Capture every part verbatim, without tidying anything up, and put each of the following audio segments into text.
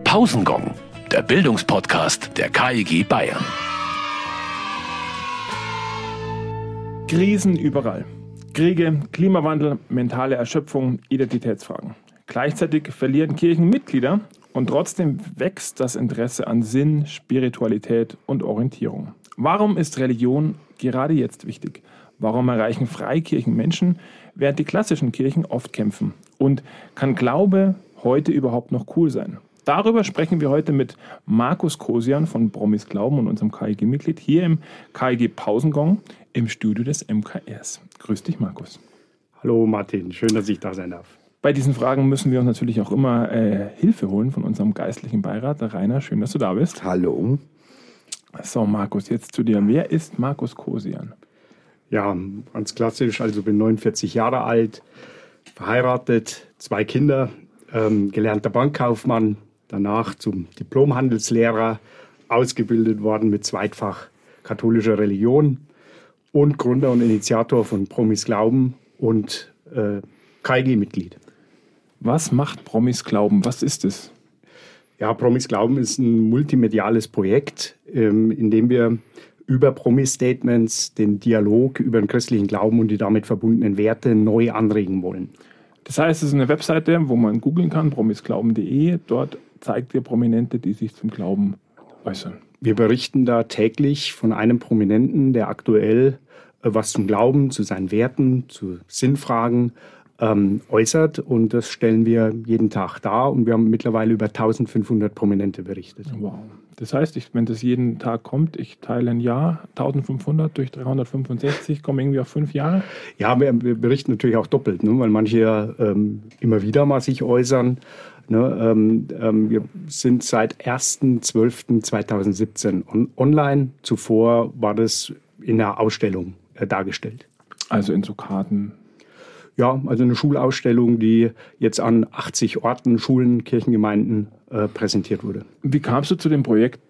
Pausengong, der Bildungspodcast der K I G Bayern. Krisen überall. Kriege, Klimawandel, mentale Erschöpfung, Identitätsfragen. Gleichzeitig verlieren Kirchen Mitglieder und trotzdem wächst das Interesse an Sinn, Spiritualität und Orientierung. Warum ist Religion gerade jetzt wichtig? Warum erreichen Freikirchen Menschen, während die klassischen Kirchen oft kämpfen? Und kann Glaube heute überhaupt noch cool sein? Darüber sprechen wir heute mit Markus Kosian von Promis Glauben und unserem K I G-Mitglied hier im K I G Pausengong im Studio des M K Rs. Grüß dich, Markus. Hallo Martin, schön, dass ich da sein darf. Bei diesen Fragen müssen wir uns natürlich auch immer äh, Hilfe holen von unserem geistlichen Beirat. Der Rainer, schön, dass du da bist. Hallo. So, Markus, jetzt zu dir. Wer ist Markus Kosian? Ja, ganz klassisch, also bin neunundvierzig Jahre alt, verheiratet, zwei Kinder, ähm, gelernter Bankkaufmann, danach zum Diplom-Handelslehrer, ausgebildet worden mit Zweitfach katholischer Religion und Gründer und Initiator von Promis Glauben und äh, K I G-Mitglied. Was macht Promis Glauben? Was ist es? Ja, Promis Glauben ist ein multimediales Projekt, ähm, in dem wir über Promis-Statements den Dialog über den christlichen Glauben und die damit verbundenen Werte neu anregen wollen. Das heißt, es ist eine Webseite, wo man googeln kann, promisglauben punkt de. Dort zeigt ihr Prominente, die sich zum Glauben äußern. Wir berichten da täglich von einem Prominenten, der aktuell äh, was zum Glauben, zu seinen Werten, zu Sinnfragen ähm, äußert. Und das stellen wir jeden Tag dar. Und wir haben mittlerweile über eintausendfünfhundert Prominente berichtet. Wow. Das heißt, ich, wenn das jeden Tag kommt, ich teile ein Jahr, eintausendfünfhundert durch dreihundertfünfundsechzig, komme irgendwie auf fünf Jahre? Ja, wir, wir berichten natürlich auch doppelt, ne, weil manche ja ähm, immer wieder mal sich äußern. Ne, ähm, ähm, wir sind seit erster zwölfter zweitausendsiebzehn on online. Zuvor war das in einer Ausstellung äh, dargestellt. Also in so Karten? Ja, also eine Schulausstellung, die jetzt an achtzig Orten, Schulen, Kirchengemeinden äh, präsentiert wurde. Wie kamst du zu dem Projekt?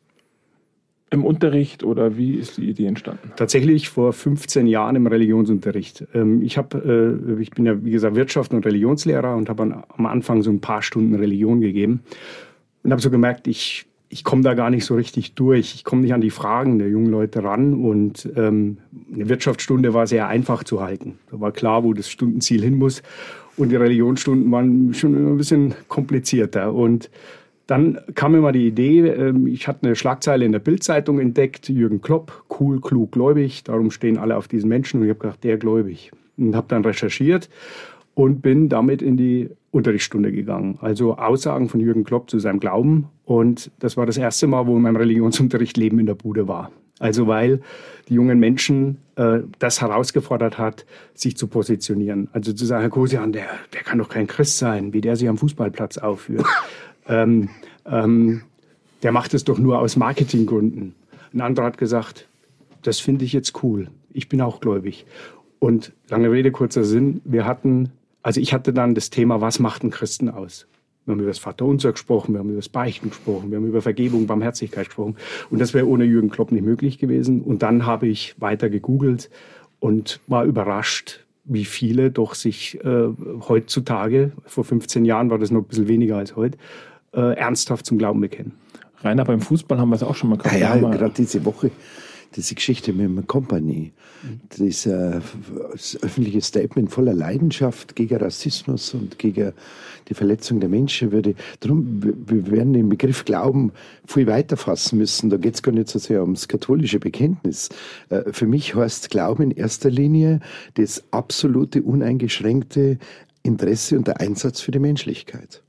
Im Unterricht oder wie ist die Idee entstanden? Tatsächlich vor fünfzehn Jahren im Religionsunterricht. Ähm, ich, hab, äh, ich bin ja, wie gesagt, Wirtschaft- und Religionslehrer und habe an, am Anfang so ein paar Stunden Religion gegeben und habe so gemerkt, ich, ich komme da gar nicht so richtig durch. Ich komme nicht an die Fragen der jungen Leute ran und ähm, eine Wirtschaftsstunde war sehr einfach zu halten. Da war klar, wo das Stundenziel hin muss und die Religionsstunden waren schon ein bisschen komplizierter. Und dann kam mir mal die Idee, ich hatte eine Schlagzeile in der Bild-Zeitung entdeckt, Jürgen Klopp, cool, klug, gläubig, darum stehen alle auf diesen Menschen und ich habe gedacht, der gläubig. Und habe dann recherchiert und bin damit in die Unterrichtsstunde gegangen. Also Aussagen von Jürgen Klopp zu seinem Glauben und das war das erste Mal, wo in meinem Religionsunterricht Leben in der Bude war. Also weil die jungen Menschen äh, das herausgefordert hat, sich zu positionieren. Also zu sagen, Herr Kosian, der, der kann doch kein Christ sein, wie der sich am Fußballplatz aufführt. Ähm, ähm, der macht es doch nur aus Marketinggründen. Ein anderer hat gesagt, das finde ich jetzt cool. Ich bin auch gläubig. Und lange Rede, kurzer Sinn, wir hatten, also ich hatte dann das Thema, was macht einen Christen aus? Wir haben über das Vaterunser gesprochen, wir haben über das Beichten gesprochen, wir haben über Vergebung, Barmherzigkeit gesprochen. Und das wäre ohne Jürgen Klopp nicht möglich gewesen. Und dann habe ich weiter gegoogelt und war überrascht, wie viele doch sich äh, heutzutage, vor fünfzehn Jahren war das noch ein bisschen weniger als heute, äh, ernsthaft zum Glauben bekennen. Rainer, beim Fußball haben wir es auch schon mal gehabt. Ja, ja gerade diese Woche, diese Geschichte mit dem Company, das, äh, das öffentliche Statement voller Leidenschaft gegen Rassismus und gegen die Verletzung der Menschenwürde. Darum, wir werden den Begriff Glauben viel weiter fassen müssen. Da geht es gar nicht so sehr ums katholische Bekenntnis. Äh, für mich heißt Glauben in erster Linie das absolute, uneingeschränkte Interesse und der Einsatz für die Menschlichkeit.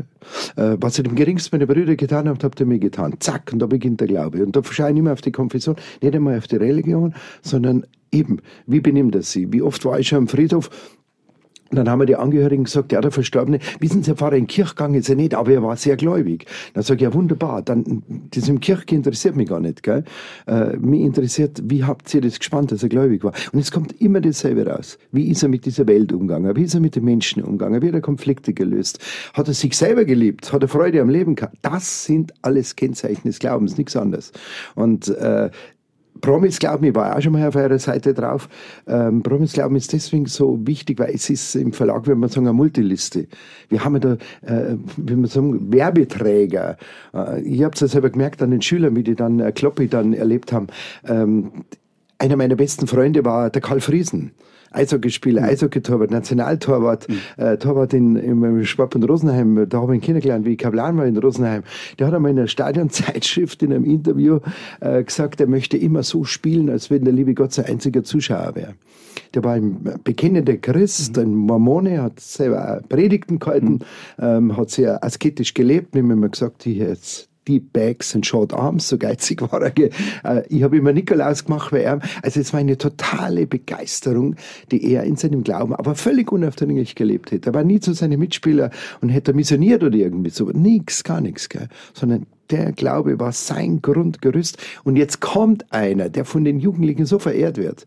Was ihr dem geringsten meiner Brüder getan habt, habt ihr mir getan. Zack, und da beginnt der Glaube. Und da schaue ich nicht mehr auf die Konfession, nicht einmal auf die Religion, sondern eben, wie benimmt er sie? Wie oft war ich schon am Friedhof? Und dann haben mir die Angehörigen gesagt, ja, der Verstorbene, wissen Sie, Herr Pfarrer, in die Kirche gegangen ist er nicht, aber er war sehr gläubig. Dann sage ich, ja, wunderbar, dann, das im Kirche interessiert mich gar nicht, gell? Äh, mich interessiert, wie habt ihr das gespannt, dass er gläubig war? Und es kommt immer dasselbe raus. Wie ist er mit dieser Welt umgegangen? Wie ist er mit den Menschen umgegangen? Wie hat er Konflikte gelöst? Hat er sich selber geliebt? Hat er Freude am Leben gehabt? Das sind alles Kennzeichen des Glaubens, nichts anderes. Und, äh, Promis Glauben, ich war auch schon mal auf eurer Seite drauf. Ähm, Promis Glauben ist deswegen so wichtig, weil es ist im Verlag, wenn man sagen, eine Multiliste. Wir haben ja da, äh, wie man sagen, Werbeträger. Äh, ich habe es ja selber gemerkt an den Schülern, wie die dann äh, Kloppi dann erlebt haben. Ähm, einer meiner besten Freunde war der Karl Friesen. Eishockeyspieler, mhm. Eishockey-Torwart, Nationaltorwart, mhm. äh, Torwart in, im Sportbund Rosenheim, da habe ich ihn kennengelernt, wie ich Kaplan war in Rosenheim. Der hat einmal in einer Stadionzeitschrift in einem Interview äh, gesagt, er möchte immer so spielen, als wenn der liebe Gott sein einziger Zuschauer wäre. Der war ein bekennender Christ, mhm. ein Mormone, hat selber auch Predigten gehalten, mhm. ähm, hat sehr asketisch gelebt, mir immer gesagt, ich jetzt Deep Bags und Short Arms, so geizig war er. Ich habe immer Nikolaus gemacht bei ihm. Also es war eine totale Begeisterung, die er in seinem Glauben aber völlig unaufdringlich gelebt hätte. Er war nie zu seinen Mitspielern und hätte missioniert oder irgendwie so. Nix, gar nichts, gell. Sondern der Glaube war sein Grundgerüst. Und jetzt kommt einer, der von den Jugendlichen so verehrt wird.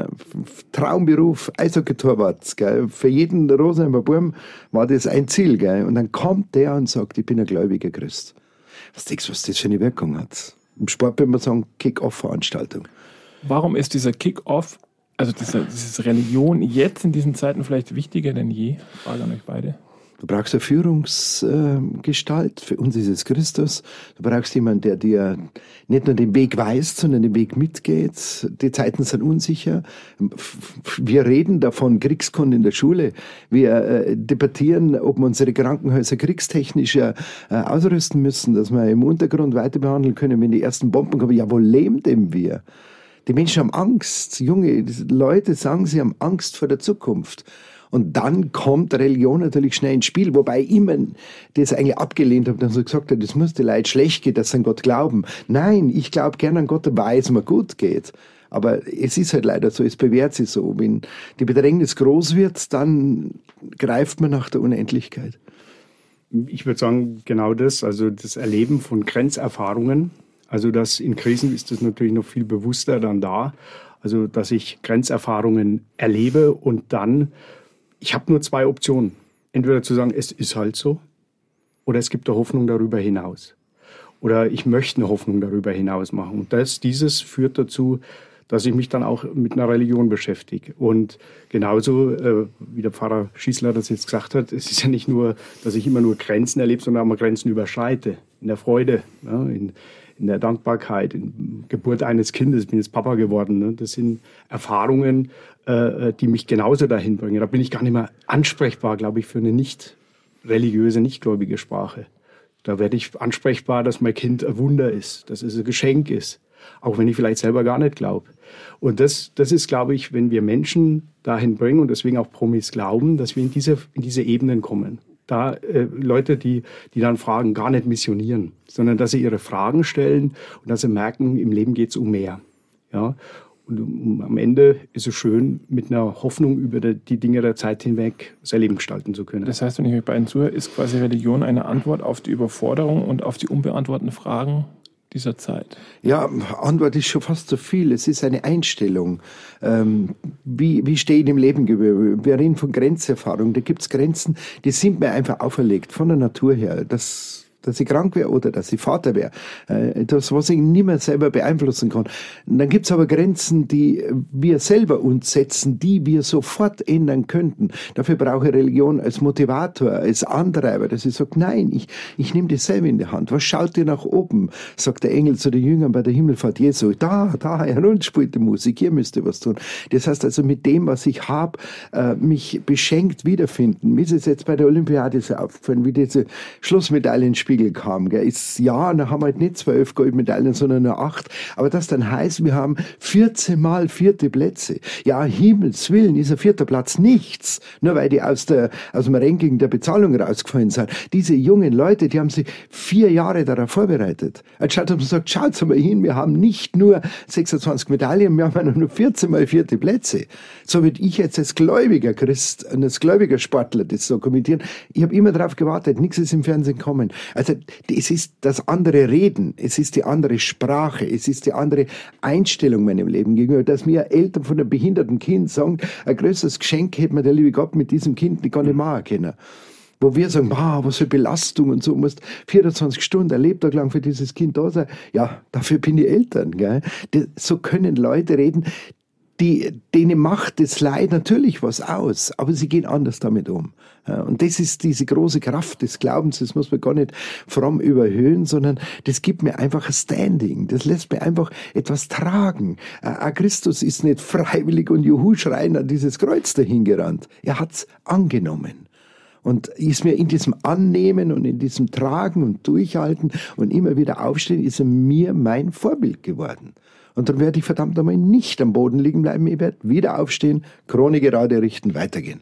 Traumberuf, Eishockey-Torwart, gell. Für jeden Rosenheimer Burm war das ein Ziel, gell. Und dann kommt der und sagt, ich bin ein gläubiger Christ. Was denkst du, was das für eine Wirkung hat? Im Sport würde man sagen, Kick-Off-Veranstaltung. Warum ist dieser Kick-Off, also diese, diese Religion jetzt in diesen Zeiten vielleicht wichtiger denn je? Frage an euch beide. Du brauchst eine Führungsgestalt. Für uns ist es Christus. Du brauchst jemanden, der dir nicht nur den Weg weist, sondern den Weg mitgeht. Die Zeiten sind unsicher. Wir reden davon, Kriegskunde in der Schule. Wir äh, debattieren, ob wir unsere Krankenhäuser kriegstechnischer äh, ausrüsten müssen, dass wir im Untergrund weiter behandeln können, wenn die ersten Bomben kommen. Ja, wo leben denn wir? Die Menschen haben Angst. Junge Leute sagen, sie haben Angst vor der Zukunft. Und dann kommt Religion natürlich schnell ins Spiel, wobei ich immer das eigentlich abgelehnt habe, dass ich gesagt habe, das muss den Leuten schlecht gehen, dass sie an Gott glauben. Nein, ich glaube gerne an Gott, weil es mir gut geht. Aber es ist halt leider so, es bewährt sich so. Wenn die Bedrängnis groß wird, dann greift man nach der Unendlichkeit. Ich würde sagen, genau das, also das Erleben von Grenzerfahrungen. Also das in Krisen ist das natürlich noch viel bewusster dann da. Also dass ich Grenzerfahrungen erlebe und dann, ich habe nur zwei Optionen. Entweder zu sagen, es ist halt so, oder es gibt eine Hoffnung darüber hinaus. Oder ich möchte eine Hoffnung darüber hinaus machen. Und das, dieses führt dazu, dass ich mich dann auch mit einer Religion beschäftige. Und genauso, äh, wie der Pfarrer Schießler das jetzt gesagt hat, es ist ja nicht nur, dass ich immer nur Grenzen erlebe, sondern auch mal Grenzen überschreite. In der Freude, ja, in, in der Dankbarkeit, in der Geburt eines Kindes. Ich bin jetzt Papa geworden. Ne? Das sind Erfahrungen, äh, die mich genauso dahin bringen. Da bin ich gar nicht mehr ansprechbar, glaube ich, für eine nicht religiöse, nicht gläubige Sprache. Da werde ich ansprechbar, dass mein Kind ein Wunder ist, dass es ein Geschenk ist. Auch wenn ich vielleicht selber gar nicht glaube. Und das, das ist, glaube ich, wenn wir Menschen dahin bringen und deswegen auch Promis glauben, dass wir in diese, in diese Ebenen kommen. Da äh, Leute, die, die dann fragen, gar nicht missionieren, sondern dass sie ihre Fragen stellen und dass sie merken, im Leben geht es um mehr. Ja? Und um, am Ende ist es schön, mit einer Hoffnung über die, die Dinge der Zeit hinweg sein Leben gestalten zu können. Das heißt, wenn ich euch beiden zuhöre, ist quasi Religion eine Antwort auf die Überforderung und auf die unbeantworteten Fragen dieser Zeit? Ja, Antwort ist schon fast zu viel. Es ist eine Einstellung. Ähm, wie, wie stehe ich im Leben? Wir reden von Grenzerfahrung. Da gibt es Grenzen, die sind mir einfach auferlegt, von der Natur her. Das dass ich krank wäre oder dass ich Vater wäre. Das, was ich nicht mehr selber beeinflussen kann. Und dann gibt's aber Grenzen, die wir selber uns setzen, die wir sofort ändern könnten. Dafür brauche ich Religion als Motivator, als Antreiber, dass ich sage, nein, ich, ich nehme das selber in die Hand. Was schaut ihr nach oben? Sagt der Engel zu den Jüngern bei der Himmelfahrt Jesu. Da, da, herunter spielt die Musik, hier müsst ihr was tun. Das heißt also, mit dem, was ich habe, mich beschenkt wiederfinden. Mir ist es jetzt bei der Olympiade so aufgefallen, wie diese Schlussmedaillenspiele kam. Gell. Ist, ja, dann haben wir halt nicht zwölf Goldmedaillen, sondern nur acht. Aber das dann heißt, wir haben vierzehn Mal vierte Plätze. Ja, Himmels Willen ist ein vierter Platz nichts. Nur weil die aus, der, aus dem Ranking der Bezahlung rausgefallen sind. Diese jungen Leute, die haben sich vier Jahre darauf vorbereitet. Anstatt dass man sagt, schaut mal hin, wir haben nicht nur sechsundzwanzig Medaillen, wir haben nur vierzehn Mal vierte Plätze. So würde ich jetzt als gläubiger Christ, als gläubiger Sportler das so kommentieren. Ich habe immer darauf gewartet, nichts ist im Fernsehen gekommen. Also es ist das andere Reden, es ist die andere Sprache, es ist die andere Einstellung meinem Leben gegenüber, dass mir Eltern von einem behinderten Kind sagen, ein größeres Geschenk hätte mir der liebe Gott mit diesem Kind nicht gar nicht machen können. Wo wir sagen, wow, was für Belastung und so, musst vierundzwanzig Stunden, ein Lebtag lang für dieses Kind da sein. Ja, dafür bin ich Eltern. Gell? Die, so können Leute reden, die, denen macht das Leid natürlich was aus, aber sie gehen anders damit um. Und das ist diese große Kraft des Glaubens, das muss man gar nicht fromm überhöhen, sondern das gibt mir einfach ein Standing, das lässt mir einfach etwas tragen. Auch Christus ist nicht freiwillig und Juhu schreien an dieses Kreuz dahingerannt. Er hat's angenommen. Und ist mir in diesem Annehmen und in diesem Tragen und Durchhalten und immer wieder aufstehen, ist er mir mein Vorbild geworden. Und dann werde ich verdammt einmal nicht am Boden liegen bleiben. Ich werde wieder aufstehen, Krone gerade richten, weitergehen.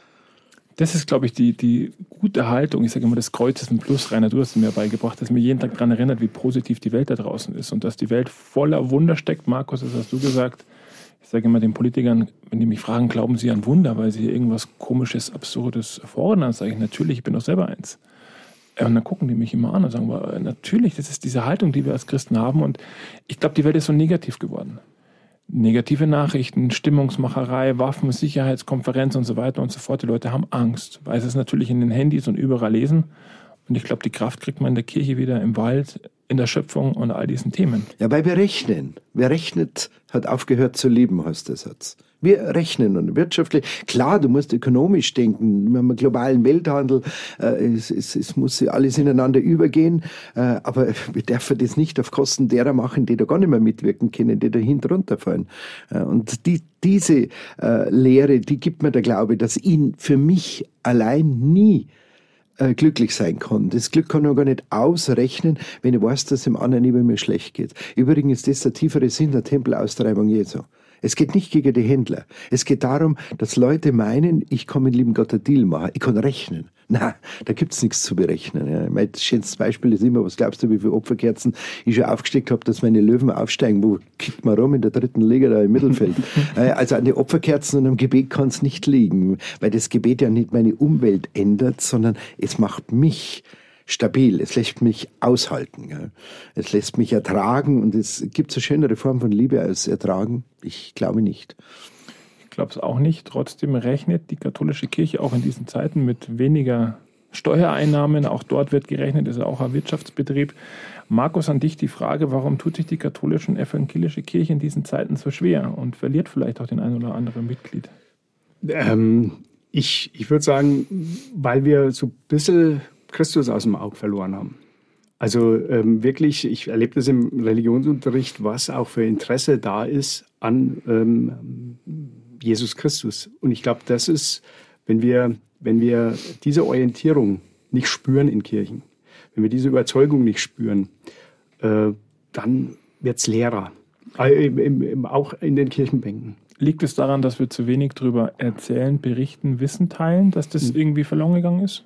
Das ist, glaube ich, die, die gute Haltung. Ich sage immer, das Kreuz ist ein Plus, Rainer, du hast es mir beigebracht, dass mir jeden Tag daran erinnert, wie positiv die Welt da draußen ist und dass die Welt voller Wunder steckt. Markus, das hast du gesagt. Ich sage immer den Politikern, wenn die mich fragen, glauben sie an Wunder, weil sie irgendwas Komisches, Absurdes fordern, dann sage ich, natürlich, ich bin doch selber eins. Und dann gucken die mich immer an und sagen, natürlich, das ist diese Haltung, die wir als Christen haben. Und ich glaube, die Welt ist so negativ geworden. Negative Nachrichten, Stimmungsmacherei, Waffen, Sicherheitskonferenz und so weiter und so fort. Die Leute haben Angst, weil sie es natürlich in den Handys und überall lesen. Und ich glaube, die Kraft kriegt man in der Kirche wieder, im Wald, in der Schöpfung und all diesen Themen. Ja, weil wir rechnen. Wer rechnet, hat aufgehört zu leben, heißt der Satz. Wir rechnen und wirtschaftlich. Klar, du musst ökonomisch denken. Wir haben einen globalen Welthandel. Äh, es, es, es muss alles ineinander übergehen. Äh, aber wir dürfen das nicht auf Kosten derer machen, die da gar nicht mehr mitwirken können, die da hinten runterfallen. Äh, und die, diese äh, Lehre, die gibt mir der Glaube, dass ihn für mich allein nie äh, glücklich sein kann. Das Glück kann man gar nicht ausrechnen, wenn ich weiß, dass dem anderen über mir schlecht geht. Übrigens ist das der tiefere Sinn der Tempelaustreibung Jesu. Es geht nicht gegen die Händler. Es geht darum, dass Leute meinen, ich kann mit lieben Gott einen Deal machen. Ich kann rechnen. Na, da gibt's nichts zu berechnen. Ja. Mein schönstes Beispiel ist immer, was glaubst du, wie viele Opferkerzen ich schon aufgesteckt habe, dass meine Löwen aufsteigen? Wo kickt man rum in der dritten Liga da im Mittelfeld? Also an den Opferkerzen und am Gebet kann's nicht liegen, weil das Gebet ja nicht meine Umwelt ändert, sondern es macht mich stabil, es lässt mich aushalten. Gell? Es lässt mich ertragen und es gibt so schönere Form von Liebe als ertragen. Ich glaube nicht. Ich glaube es auch nicht. Trotzdem rechnet die katholische Kirche auch in diesen Zeiten mit weniger Steuereinnahmen. Auch dort wird gerechnet, ist ja auch ein Wirtschaftsbetrieb. Markus, an dich die Frage, warum tut sich die katholische und evangelische Kirche in diesen Zeiten so schwer und verliert vielleicht auch den ein oder anderen Mitglied? Ähm, ich ich würde sagen, weil wir so ein bisschen Christus aus dem Auge verloren haben. Also ähm, wirklich, ich erlebe das im Religionsunterricht, was auch für Interesse da ist an ähm, Jesus Christus. Und ich glaube, das ist, wenn wir, wenn wir diese Orientierung nicht spüren in Kirchen, wenn wir diese Überzeugung nicht spüren, äh, dann wird es leerer. Äh, im, im, auch in den Kirchenbänken. Liegt es daran, dass wir zu wenig darüber erzählen, berichten, Wissen teilen, dass das irgendwie verloren gegangen ist?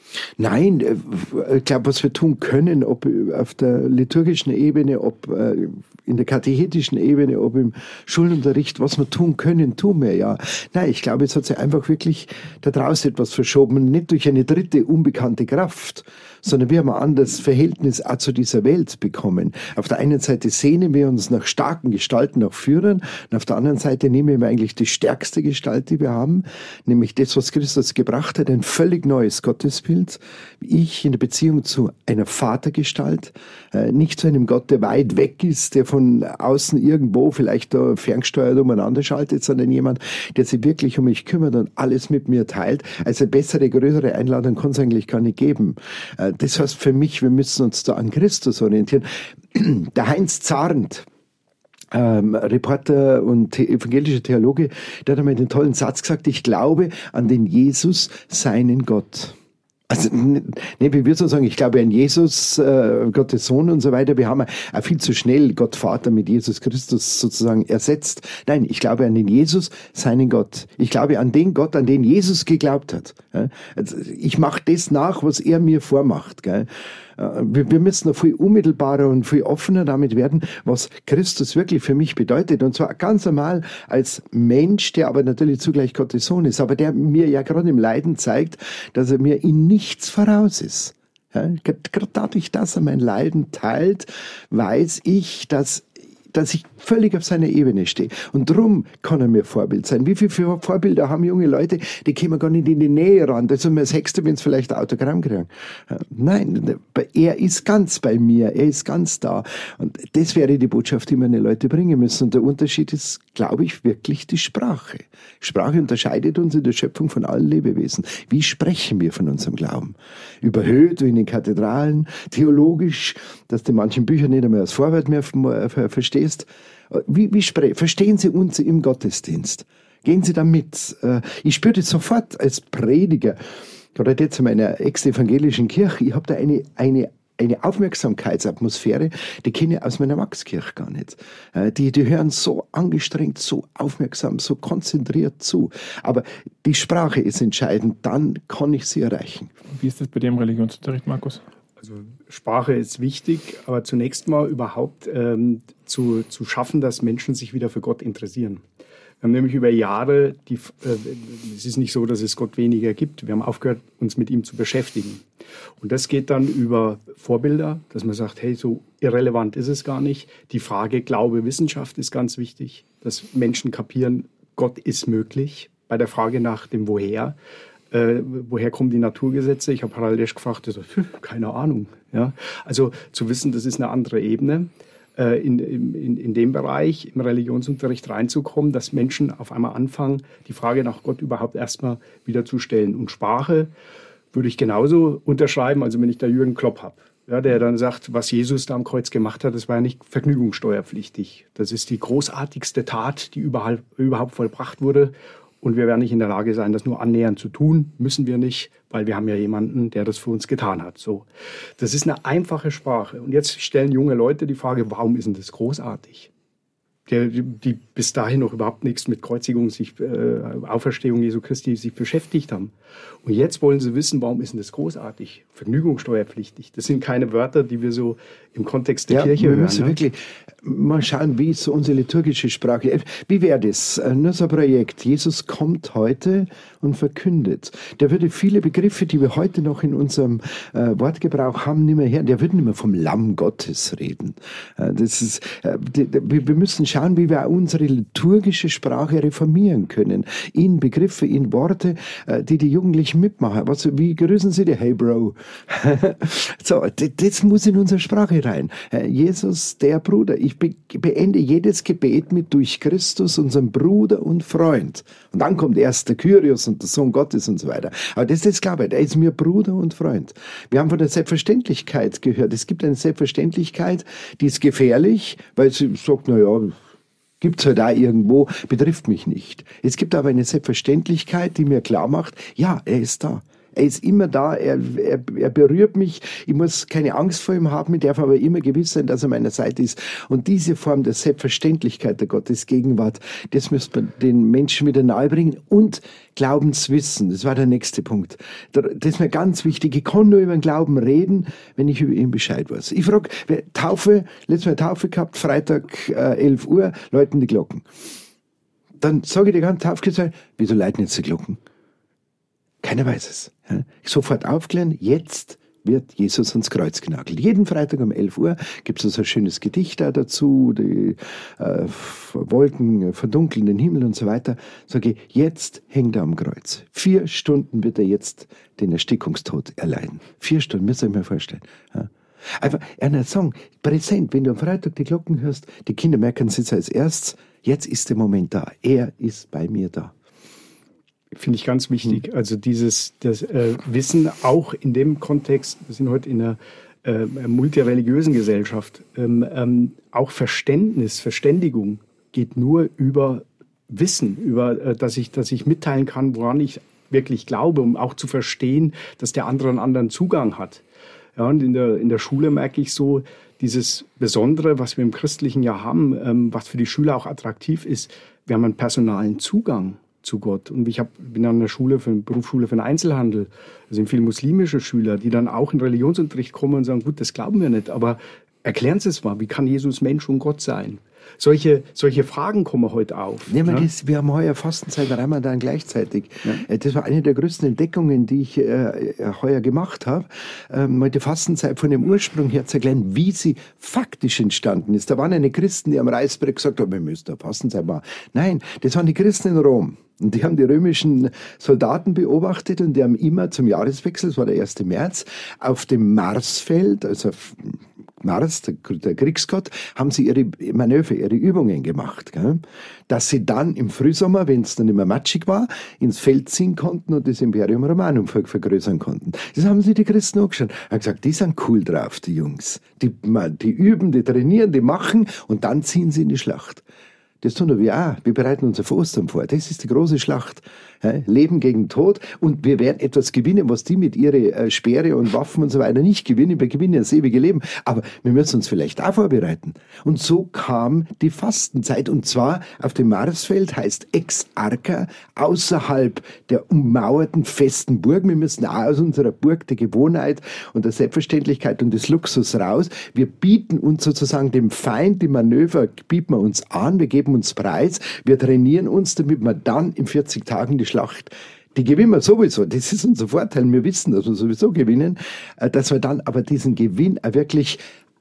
Nein, ich glaube, was wir tun können, ob auf der liturgischen Ebene, ob in der katechetischen Ebene, ob im Schulunterricht, was wir tun können, tun wir ja. Nein, ich glaube, es hat sich einfach wirklich da draußen etwas verschoben, nicht durch eine dritte unbekannte Kraft, sondern wir haben ein anderes Verhältnis auch zu dieser Welt bekommen. Auf der einen Seite sehnen wir uns nach starken Gestalten, nach Führern, und auf der anderen Seite nehmen wir eigentlich die stärkste Gestalt, die wir haben, nämlich das, was Christus gebracht hat, ein völlig neues Gottesbild. Ich in der Beziehung zu einer Vatergestalt, nicht zu einem Gott, der weit weg ist, der von außen irgendwo vielleicht da ferngesteuert umeinander schaltet, sondern jemand, der sich wirklich um mich kümmert und alles mit mir teilt. Also eine bessere, größere Einladung kann es eigentlich gar nicht geben. Das heißt für mich, wir müssen uns da an Christus orientieren. Der Heinz Zarnt, Ähm, Reporter und the- evangelischer Theologe, der hat einmal den tollen Satz gesagt, ich glaube an den Jesus, seinen Gott. Also, ne, wie wir so sagen, ich glaube an Jesus, äh, Gottes Sohn und so weiter. Wir haben auch viel zu schnell Gott Vater mit Jesus Christus sozusagen ersetzt. Nein, ich glaube an den Jesus, seinen Gott. Ich glaube an den Gott, an den Jesus geglaubt hat. Ja? Also ich mache das nach, was er mir vormacht. Gell? Wir müssen noch viel unmittelbarer und viel offener damit werden, was Christus wirklich für mich bedeutet. Und zwar ganz normal als Mensch, der aber natürlich zugleich Gottes Sohn ist, aber der mir ja gerade im Leiden zeigt, dass er mir in nichts voraus ist. Ja, gerade dadurch, dass er mein Leiden teilt, weiß ich, dass dass ich völlig auf seiner Ebene stehe. Und darum kann er mir Vorbild sein. Wie viele Vorbilder haben junge Leute, die kommen gar nicht in die Nähe ran. Das ist immer das Höchste, wenn sie vielleicht ein Autogramm kriegen. Nein, er ist ganz bei mir, er ist ganz da. Und das wäre die Botschaft, die meine Leute bringen müssen. Und der Unterschied ist, glaube ich, wirklich die Sprache. Sprache unterscheidet uns in der Schöpfung von allen Lebewesen. Wie sprechen wir von unserem Glauben? Überhöht, wie in den Kathedralen, theologisch, dass du in manchen Büchern nicht einmal das Vorwort mehr verstehst. Wie, wie spre- verstehen Sie uns im Gottesdienst? Gehen Sie da mit? Ich spüre das sofort als Prediger, gerade jetzt in meiner ex-evangelischen Kirche, ich habe da eine, eine, eine Aufmerksamkeitsatmosphäre, die kenne ich aus meiner Maxkirche gar nicht. Die, die hören so angestrengt, so aufmerksam, so konzentriert zu. Aber die Sprache ist entscheidend, dann kann ich sie erreichen. Wie ist das bei dir im Religionsunterricht, Markus? Also Sprache ist wichtig, aber zunächst mal überhaupt ähm, zu, zu schaffen, dass Menschen sich wieder für Gott interessieren. Wir haben nämlich über Jahre, die, äh, es ist nicht so, dass es Gott weniger gibt, wir haben aufgehört, uns mit ihm zu beschäftigen. Und das geht dann über Vorbilder, dass man sagt, hey, so irrelevant ist es gar nicht. Die Frage Glaube, Wissenschaft ist ganz wichtig, dass Menschen kapieren, Gott ist möglich. Bei der Frage nach dem Woher, Äh, woher kommen die Naturgesetze? Ich habe parallel gefragt, also, keine Ahnung. Ja? Also zu wissen, das ist eine andere Ebene, äh, in, in, in dem Bereich im Religionsunterricht reinzukommen, dass Menschen auf einmal anfangen, die Frage nach Gott überhaupt erstmal wieder zu stellen. Und Sprache würde ich genauso unterschreiben, also wenn ich da Jürgen Klopp habe, ja, der dann sagt, was Jesus da am Kreuz gemacht hat, das war ja nicht vergnügungssteuerpflichtig. Das ist die großartigste Tat, die überhaupt, überhaupt vollbracht wurde. Und wir werden nicht in der Lage sein, das nur annähernd zu tun. Müssen wir nicht, weil wir haben ja jemanden, der das für uns getan hat. So, das ist eine einfache Sprache. Und jetzt stellen junge Leute die Frage, warum ist denn das großartig? Die, die bis dahin noch überhaupt nichts mit Kreuzigung, sich, äh, Auferstehung Jesu Christi sich beschäftigt haben. Und jetzt wollen sie wissen, warum ist denn das großartig? Vergnügungssteuerpflichtig. Das sind keine Wörter, die wir so im Kontext der ja, Kirche wir hören. müssen ne? wirklich mal schauen, wie ist so unsere liturgische Sprache. Wie wäre das? Nur so ein Projekt. Jesus kommt heute und verkündet. Der würde viele Begriffe, die wir heute noch in unserem äh, Wortgebrauch haben, nicht mehr hören. Der würde nicht mehr vom Lamm Gottes reden. Äh, das ist, äh, die, die, wir müssen schauen, wie wir unsere liturgische Sprache reformieren können. In Begriffe, in Worte, äh, die die Jugendlichen mitmachen. Was, wie grüßen sie dir? Hey Bro. So, das, das muss in unsere Sprache rein. Äh, Jesus, der Bruder. Ich be- beende jedes Gebet mit durch Christus, unseren Bruder und Freund. Und dann kommt erst der Kyrios und der Sohn Gottes und so weiter. Aber das ist das Glaube. Er ist mir Bruder und Freund. Wir haben von der Selbstverständlichkeit gehört. Es gibt eine Selbstverständlichkeit, die ist gefährlich, weil sie sagt, na ja, gibt's halt da irgendwo, betrifft mich nicht. Es gibt aber eine Selbstverständlichkeit, die mir klar macht, ja, er ist da. Er ist immer da, er, er, er berührt mich, ich muss keine Angst vor ihm haben, ich darf aber immer gewiss sein, dass er an meiner Seite ist. Und diese Form der Selbstverständlichkeit der Gottesgegenwart, das müsste man den Menschen wieder nahebringen. Und Glaubenswissen, das war der nächste Punkt. Das ist mir ganz wichtig, ich kann nur über den Glauben reden, wenn ich über ihn Bescheid weiß. Ich frage, Taufe, letztes Mal Taufe gehabt, Freitag äh, elf Uhr, läuten die Glocken. Dann sage ich die ganze Taufgemeinde, wieso läuten jetzt die Glocken? Keiner weiß es. Sofort aufklären, jetzt wird Jesus ans Kreuz genagelt. Jeden Freitag um elf Uhr gibt es so ein schönes Gedicht da dazu, die äh, Wolken verdunkeln den Himmel und so weiter. Sage ich, jetzt hängt er am Kreuz. Vier Stunden wird er jetzt den Erstickungstod erleiden. Vier Stunden, müsst ihr euch mal vorstellen. Ja. Einfach einer Song, präsent, wenn du am Freitag die Glocken hörst, die Kinder merken es als erstes, jetzt ist der Moment da. Er ist bei mir da. Finde ich ganz wichtig. Also dieses das, äh, Wissen auch in dem Kontext, wir sind heute in einer äh, multireligiösen Gesellschaft, ähm, ähm, auch Verständnis, Verständigung geht nur über Wissen, über äh, dass ich, dass ich mitteilen kann, woran ich wirklich glaube, um auch zu verstehen, dass der andere einen anderen Zugang hat. Ja, und in der, in der Schule merke ich so, dieses Besondere, was wir im Christlichen ja haben, ähm, was für die Schüler auch attraktiv ist, wir haben einen personalen Zugang zu Gott. Und ich hab, bin an der Schule, für eine Berufsschule für den Einzelhandel. Da sind viele muslimische Schüler, die dann auch in Religionsunterricht kommen und sagen, gut, das glauben wir nicht, aber erklären Sie es mal, wie kann Jesus Mensch und Gott sein? Solche, solche Fragen kommen heute auf. Ja, ne? das, wir haben heuer Fastenzeit und Ramadan gleichzeitig. Ja. Das war eine der größten Entdeckungen, die ich äh, heuer gemacht habe, ähm, mal die Fastenzeit von dem Ursprung her zu erklären, wie sie faktisch entstanden ist. Da waren eine Christen, die am Reißbrett gesagt haben, wir müssen eine Fastenzeit machen. Nein, das waren die Christen in Rom. Und die haben die römischen Soldaten beobachtet und die haben immer zum Jahreswechsel, das war der erste März, auf dem Marsfeld, also Mars, der, der Kriegsgott, haben sie ihre Manöver, ihre Übungen gemacht. Gell? Dass sie dann im Frühsommer, wenn es dann immer matschig war, ins Feld ziehen konnten und das Imperium Romanum vergrößern konnten. Das haben sie die Christen auch schon. Er hat gesagt, die sind cool drauf, die Jungs. Die, die üben, die trainieren, die machen und dann ziehen sie in die Schlacht. Das tun wir auch. Wir bereiten uns auf Ostern vor. Das ist die große Schlacht. Leben gegen Tod. Und wir werden etwas gewinnen, was die mit ihren Speere und Waffen und so weiter nicht gewinnen. Wir gewinnen das ewige Leben. Aber wir müssen uns vielleicht auch vorbereiten. Und so kam die Fastenzeit. Und zwar auf dem Marsfeld, heißt Ex Arca, außerhalb der ummauerten festen Burg. Wir müssen auch aus unserer Burg der Gewohnheit und der Selbstverständlichkeit und des Luxus raus. Wir bieten uns sozusagen dem Feind, die Manöver bieten wir uns an. Wir geben uns preis. Wir trainieren uns, damit wir dann in vierzig Tagen die Schlacht, die gewinnen wir sowieso. Das ist unser Vorteil. Wir wissen, dass wir sowieso gewinnen, dass wir dann aber diesen Gewinn auch wirklich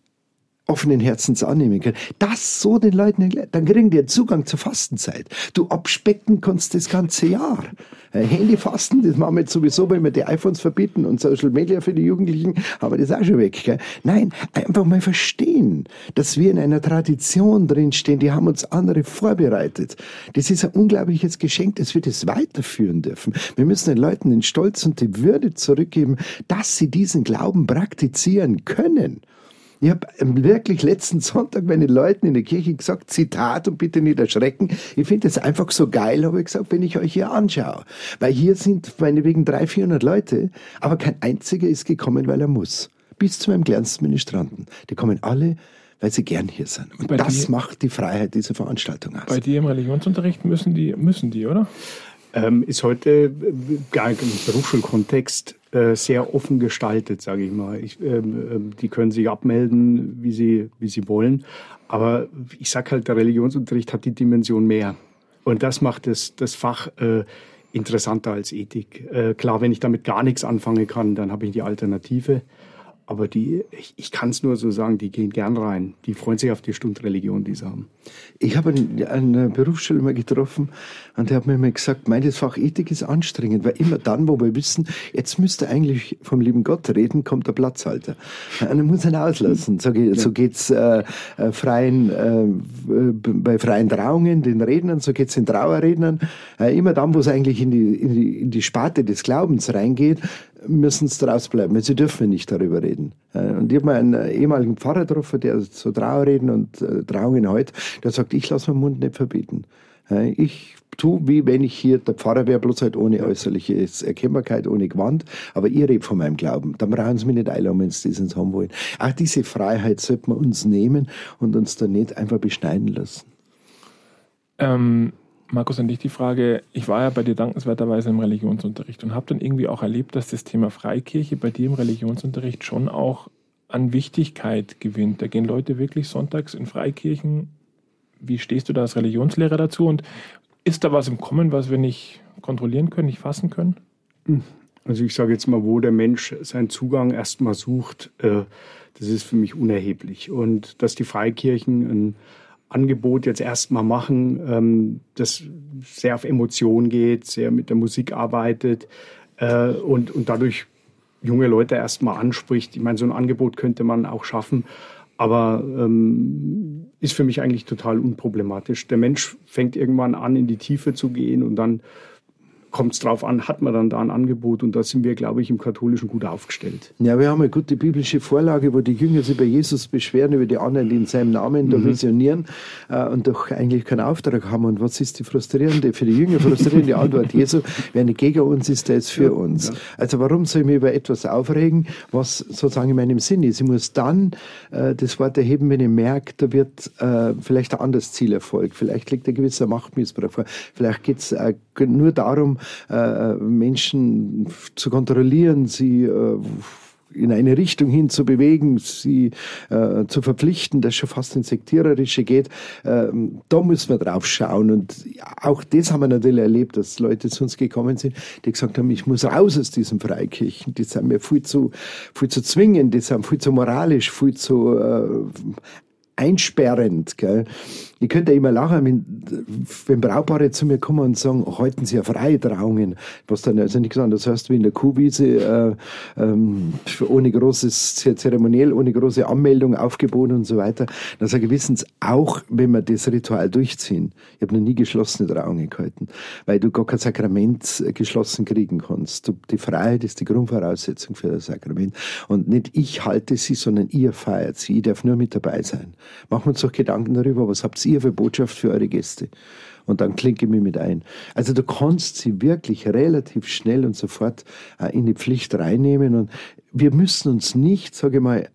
offenen Herzens annehmen können. Das so den Leuten erklärt, dann kriegen die Zugang zur Fastenzeit. Du abspecken kannst das ganze Jahr. Handyfasten, das machen wir jetzt sowieso, weil wir die iPhones verbieten und Social Media für die Jugendlichen, haben wir das auch schon weg. Gell? Nein, einfach mal verstehen, dass wir in einer Tradition drinstehen, die haben uns andere vorbereitet. Das ist ein unglaubliches Geschenk, dass wir das weiterführen dürfen. Wir müssen den Leuten den Stolz und die Würde zurückgeben, dass sie diesen Glauben praktizieren können. Ich habe wirklich letzten Sonntag meinen Leuten in der Kirche gesagt, Zitat, und bitte nicht erschrecken, ich finde es einfach so geil, habe ich gesagt, wenn ich euch hier anschaue. Weil hier sind meinetwegen dreihundert, vierhundert Leute, aber kein einziger ist gekommen, weil er muss. Bis zu meinem kleinsten Ministranten. Die kommen alle, weil sie gern hier sind. Und bei das dir, macht die Freiheit dieser Veranstaltung aus. Bei dir im Religionsunterricht müssen die, müssen die, oder? Ähm, ist heute gar im Berufsschulkontext äh, sehr offen gestaltet, sage ich mal. Ich, ähm, die können sich abmelden, wie sie, wie sie wollen. Aber ich sage halt, der Religionsunterricht hat die Dimension mehr. Und das macht das, das Fach äh, interessanter als Ethik. Äh, klar, wenn ich damit gar nichts anfangen kann, dann habe ich die Alternative. Aber die, ich, ich kann es nur so sagen, die gehen gern rein. Die freuen sich auf die Stunde Religion, die sie haben. Ich habe einen, einen Berufsschüler mal getroffen und der hat mir mal gesagt, mein das Fach Ethik ist anstrengend, weil immer dann, wo wir wissen, jetzt müsste eigentlich vom lieben Gott reden, kommt der Platzhalter. Und dann muss er ihn auslassen. So, geht, ja. so geht's äh, freien, äh, bei freien Trauungen, den Rednern, so geht's den Trauerrednern. Äh, immer dann, wo es eigentlich in die, in die, in die Sparte des Glaubens reingeht, müssen sie draus bleiben, weil sie dürfen nicht darüber reden. Und ich habe mal einen ehemaligen Pfarrer getroffen, der so Trauerreden und äh, Trauungen hält, der sagt, ich lasse meinen Mund nicht verbieten. Ich tue, wie wenn ich hier der Pfarrer wäre, bloß halt ohne äußerliche Erkennbarkeit, ohne Gewand, aber ich rede von meinem Glauben. Dann brauchen sie mich nicht einladen, wenn sie das haben wollen. Auch diese Freiheit sollte man uns nehmen und uns da nicht einfach beschneiden lassen. Ähm Markus, an dich die Frage, ich war ja bei dir dankenswerterweise im Religionsunterricht und habe dann irgendwie auch erlebt, dass das Thema Freikirche bei dir im Religionsunterricht schon auch an Wichtigkeit gewinnt. Da gehen Leute wirklich sonntags in Freikirchen. Wie stehst du da als Religionslehrer dazu? Und ist da was im Kommen, was wir nicht kontrollieren können, nicht fassen können? Also ich sage jetzt mal, wo der Mensch seinen Zugang erstmal sucht, das ist für mich unerheblich. Und dass die Freikirchen ein Angebot jetzt erstmal machen, ähm, das sehr auf Emotionen geht, sehr mit der Musik arbeitet äh, und, und dadurch junge Leute erstmal anspricht. Ich meine, so ein Angebot könnte man auch schaffen, aber ähm, ist für mich eigentlich total unproblematisch. Der Mensch fängt irgendwann an, in die Tiefe zu gehen und dann kommt es drauf an, hat man dann da ein Angebot und da sind wir, glaube ich, im Katholischen gut aufgestellt. Ja, wir haben eine gute biblische Vorlage, wo die Jünger sich bei Jesus beschweren über die anderen, die in seinem Namen da visionieren äh, und doch eigentlich keinen Auftrag haben. Und was ist die frustrierende, für die Jünger frustrierende Antwort Jesu? Wer nicht gegen uns ist, der ist für ja, uns. Ja. Also warum soll ich mich über etwas aufregen, was sozusagen in meinem Sinn ist? Ich muss dann äh, das Wort erheben, wenn ich merke, da wird äh, vielleicht ein anderes Ziel erfolgt. Vielleicht liegt ein gewisser Machtmissbrauch vor. Vielleicht geht es äh, nur darum, Äh, Menschen zu kontrollieren, sie äh, in eine Richtung hin zu bewegen, sie äh, zu verpflichten, das schon fast ins Sektiererische geht, äh, da müssen wir drauf schauen. Und auch das haben wir natürlich erlebt, dass Leute zu uns gekommen sind, die gesagt haben, ich muss raus aus diesen Freikirchen, die sind mir viel zu, viel zu zwingend, die sind viel zu moralisch, viel zu äh, einsperrend. Gell. Ich könnte ja immer lachen, wenn, wenn Brautpaare zu mir kommen und sagen, halten Sie ja freie Trauungen, was dann also nichts anderes heißt wie in der Kuhwiese, äh, ähm, ohne großes Zeremoniell, ohne große Anmeldung, Aufgebot und so weiter. Dann sage ich, wissen Sie, auch wenn wir das Ritual durchziehen, ich habe noch nie geschlossene Trauungen gehalten, weil du gar kein Sakrament geschlossen kriegen kannst. Du, die Freiheit ist die Grundvoraussetzung für das Sakrament. Und nicht ich halte sie, sondern ihr feiert sie. Ich darf nur mit dabei sein. Machen wir uns doch Gedanken darüber, was habt ihr für Botschaft für eure Gäste? Und dann klinke ich mich mit ein. Also du kannst sie wirklich relativ schnell und sofort äh, in die Pflicht reinnehmen. Und wir müssen uns nicht, sage ich mal,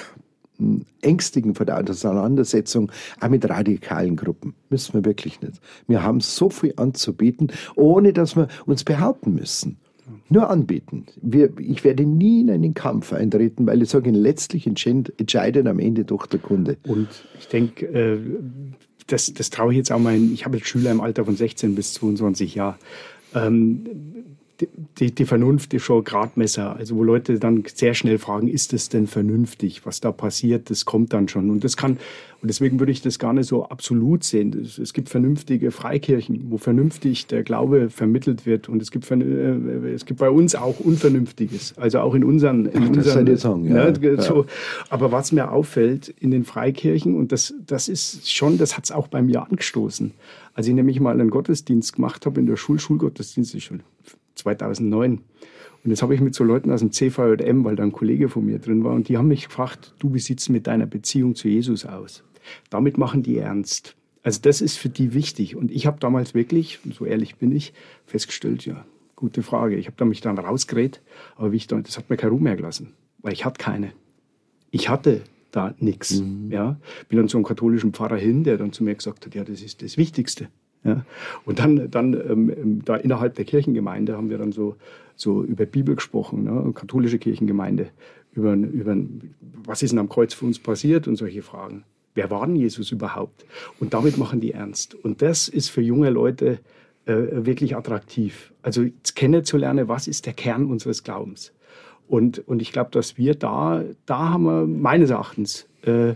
ängstigen vor der Auseinandersetzung auch mit radikalen Gruppen. Müssen wir wirklich nicht. Wir haben so viel anzubieten, ohne dass wir uns behaupten müssen. Nur anbieten. Wir, ich werde nie in einen Kampf eintreten, weil ich sage, letztlich entscheidet am Ende doch der Kunde. Und ich denke, äh, das, das traue ich jetzt auch mal. Ich habe jetzt Schüler im Alter von sechzehn bis zweiundzwanzig Jahren. Ähm, die, die Vernunft ist schon ein Gradmesser. Also wo Leute dann sehr schnell fragen, ist das denn vernünftig? Was da passiert, das kommt dann schon. Und das kann, und deswegen würde ich das gar nicht so absolut sehen. Es, es gibt vernünftige Freikirchen, wo vernünftig der Glaube vermittelt wird. Und es gibt, äh, es gibt bei uns auch Unvernünftiges. Also auch in unseren... In Ach, das unseren soll ich sagen, ja. Ne, so. Ja. Aber was mir auffällt in den Freikirchen, und das, das ist schon, das hat es auch bei mir angestoßen. Als ich nämlich mal einen Gottesdienst gemacht habe in der Schule, Schulgottesdienst ist schon zweitausendneun. Und das habe ich mit so Leuten aus dem C V J M, weil da ein Kollege von mir drin war, und die haben mich gefragt, du, wie sieht es mit deiner Beziehung zu Jesus aus? Damit machen die ernst. Also das ist für die wichtig. Und ich habe damals wirklich, so ehrlich bin ich, festgestellt, ja, gute Frage. Ich habe mich dann rausgeredet, aber wie ich da, das hat mir keine Ruhe mehr gelassen, weil ich hatte keine. Ich hatte da nichts. Mhm. Ja. Bin dann zu einem katholischen Pfarrer hin, der dann zu mir gesagt hat, ja, das ist das Wichtigste. Ja. Und dann, dann ähm, da innerhalb der Kirchengemeinde haben wir dann so, so über Bibel gesprochen, ne? Katholische Kirchengemeinde, über, über was ist denn am Kreuz für uns passiert und solche Fragen. Wer war denn Jesus überhaupt? Und damit machen die ernst. Und das ist für junge Leute äh, wirklich attraktiv. Also kennenzulernen, was ist der Kern unseres Glaubens. Und, und ich glaube, dass wir da, da haben wir meines Erachtens äh,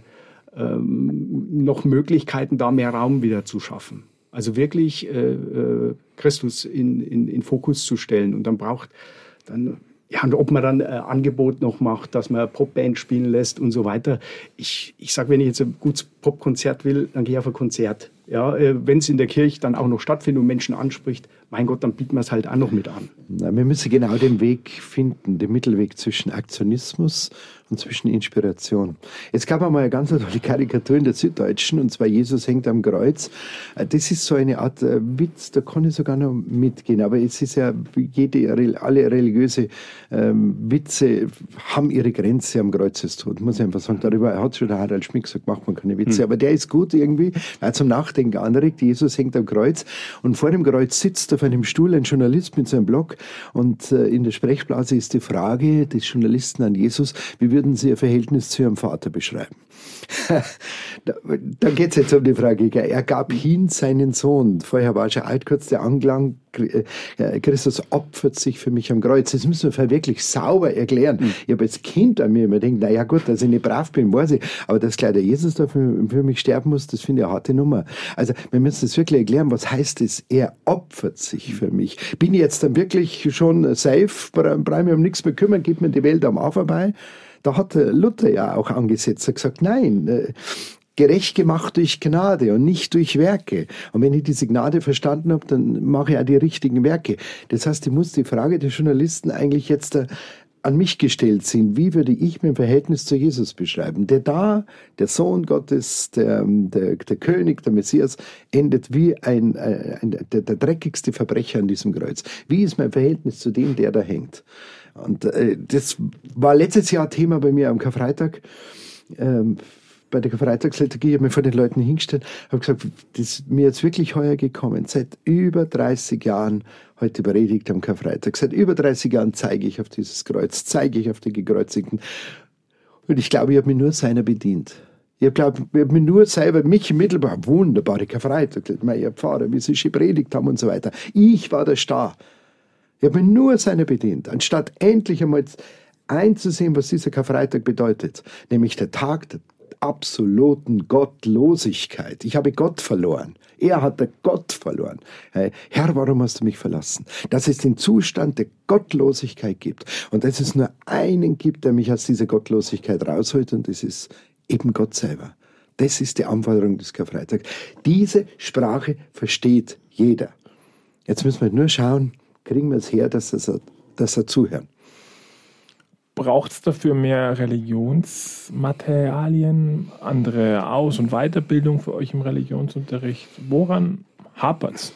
ähm, noch Möglichkeiten, da mehr Raum wieder zu schaffen. Also wirklich äh, äh, Christus in, in, in Fokus zu stellen. Und dann braucht dann, ja, und ob man dann ein Angebot noch macht, dass man Popband spielen lässt und so weiter. Ich, ich sage, wenn ich jetzt ein gutes Popkonzert will, dann gehe ich auf ein Konzert. Ja, äh, wenn es in der Kirche dann auch noch stattfindet und Menschen anspricht, mein Gott, dann bieten wir es halt auch noch mit an. Na, wir müssen genau den Weg finden, den Mittelweg zwischen Aktionismus und zwischen Inspiration. Es gab einmal eine ganz tolle Karikatur in der Süddeutschen, und zwar Jesus hängt am Kreuz. Das ist so eine Art äh, Witz, da kann ich sogar noch mitgehen. Aber es ist ja, jede, alle religiöse ähm, Witze haben ihre Grenze am Kreuzestod. Muss ich einfach sagen, darüber hat schon der Harald Schmidt gesagt, macht man keine Witze. Hm. Aber der ist gut irgendwie, weil zum Nachdenken anregt. Jesus hängt am Kreuz und vor dem Kreuz sitzt auf einem Stuhl ein Journalist mit seinem Blog, und äh, in der Sprechblase ist die Frage des Journalisten an Jesus, wie würden Sie Ihr Verhältnis zu Ihrem Vater beschreiben? da da geht es jetzt um die Frage, er gab hin seinen Sohn. Vorher war schon alt, kurz der Anklang, Christus opfert sich für mich am Kreuz. Das müssen wir wirklich sauber erklären. Mhm. Ich habe als Kind an mir immer gedacht, naja gut, dass ich nicht brav bin, weiß ich, aber dass gleich der Jesus da für, für mich sterben muss, das finde ich eine harte Nummer. Also wir müssen das wirklich erklären, was heißt es, er opfert sich für mich. Bin ich jetzt dann wirklich schon safe, brauche mich um nichts mehr kümmern, geht mir die Welt am Arm vorbei? Da hat Luther ja auch angesetzt, er gesagt, nein, äh, gerecht gemacht durch Gnade und nicht durch Werke. Und wenn ich diese Gnade verstanden habe, dann mache ich auch die richtigen Werke. Das heißt, ich muss die Frage der Journalisten eigentlich jetzt äh, an mich gestellt sehen. Wie würde ich mein Verhältnis zu Jesus beschreiben? Der da, der Sohn Gottes, der, der, der König, der Messias, endet wie ein, ein der, der dreckigste Verbrecher an diesem Kreuz. Wie ist mein Verhältnis zu dem, der da hängt? Und äh, das war letztes Jahr Thema bei mir am Karfreitag. Ähm, bei der Karfreitagsliturgie, habe mich vor den Leuten hingestellt, habe gesagt, das ist mir jetzt wirklich heuer gekommen. Seit über dreißig Jahren heute predigt am Karfreitag. Seit über dreißig Jahren zeige ich auf dieses Kreuz, zeige ich auf die Gekreuzigten. Und ich glaube, ich habe mich nur seiner bedient. Ich glaube, ich habe mich nur selber, mich mittelbar, wunderbare Karfreitag, mein Pfarrer, wie sie schon predigt haben und so weiter. Ich war der Star. Ich habe mich nur seiner bedient, anstatt endlich einmal einzusehen, was dieser Karfreitag bedeutet, nämlich der Tag der absoluten Gottlosigkeit. Ich habe Gott verloren. Er hat der Gott verloren. Herr, warum hast du mich verlassen? Dass es den Zustand der Gottlosigkeit gibt und dass es nur einen gibt, der mich aus dieser Gottlosigkeit rausholt, und das ist eben Gott selber. Das ist die Anforderung des Karfreitags. Diese Sprache versteht jeder. Jetzt müssen wir nur schauen, kriegen wir es her, dass er, dass er zuhören. Braucht es dafür mehr Religionsmaterialien, andere Aus- und Weiterbildung für euch im Religionsunterricht? Woran hapert es?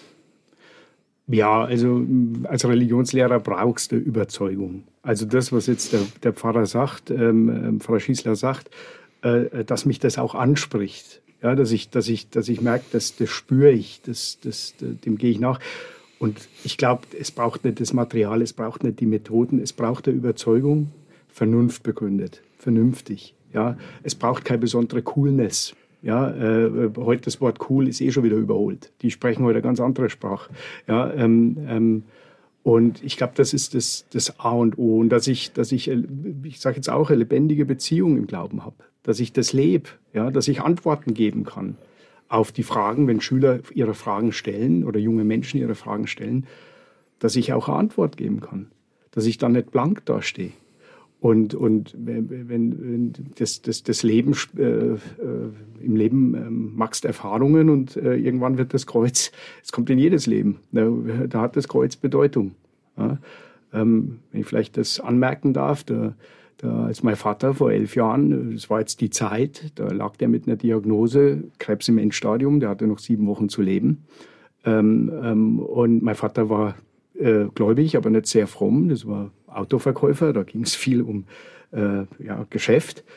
Ja, also als Religionslehrer brauchst du Überzeugung. Also das, was jetzt der, der Pfarrer sagt, ähm, Pfarrer Schießler sagt, äh, dass mich das auch anspricht. Ja, dass ich, dass ich, dass ich merke, dass, das spüre ich, das, das, dem gehe ich nach. Und ich glaube, es braucht nicht das Material, es braucht nicht die Methoden, es braucht eine Überzeugung, Vernunft begründet, vernünftig. Ja, es braucht keine besondere Coolness. Ja, äh, heute das Wort cool ist eh schon wieder überholt. Die sprechen heute eine ganz andere Sprache. Ja, ähm, ähm, und ich glaube, das ist das, das A und O. Und dass ich, dass ich, ich sage jetzt auch, eine lebendige Beziehung im Glauben habe. Dass ich das lebe, ja, dass ich Antworten geben kann auf die Fragen, wenn Schüler ihre Fragen stellen oder junge Menschen ihre Fragen stellen, dass ich auch eine Antwort geben kann. Dass ich dann nicht blank dastehe. Und, und wenn, wenn das, das, das Leben, äh, äh, im Leben äh, machst Erfahrungen und äh, irgendwann wird das Kreuz, es kommt in jedes Leben, da, da hat das Kreuz Bedeutung. Ja? Ähm, wenn ich vielleicht das anmerken darf, da, da, als mein Vater vor elf Jahren, das war jetzt die Zeit, da lag der mit einer Diagnose, Krebs im Endstadium, der hatte noch sieben Wochen zu leben. Ähm, ähm, und mein Vater war äh, gläubig, aber nicht sehr fromm, das war Autoverkäufer, da ging es viel um äh, ja, Geschäft.